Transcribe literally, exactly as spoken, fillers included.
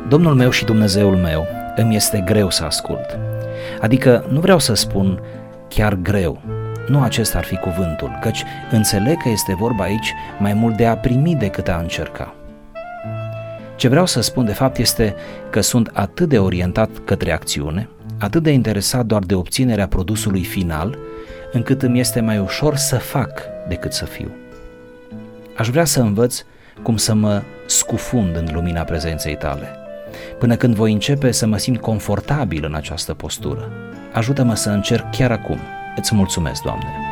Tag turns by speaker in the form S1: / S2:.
S1: Domnul meu și Dumnezeul meu, îmi este greu să ascult. Adică nu vreau să spun chiar greu, nu acesta ar fi cuvântul, căci înțeleg că este vorba aici mai mult de a primi decât a încerca. Ce vreau să spun de fapt este că sunt atât de orientat către acțiune, atât de interesat doar de obținerea produsului final, încât îmi este mai ușor să fac decât să fiu. Aș vrea să învăț cum să mă scufund în lumina prezenței tale, până când voi începe să mă simt confortabil în această postură. Ajută-mă să încerc chiar acum. Îți mulțumesc, Doamne!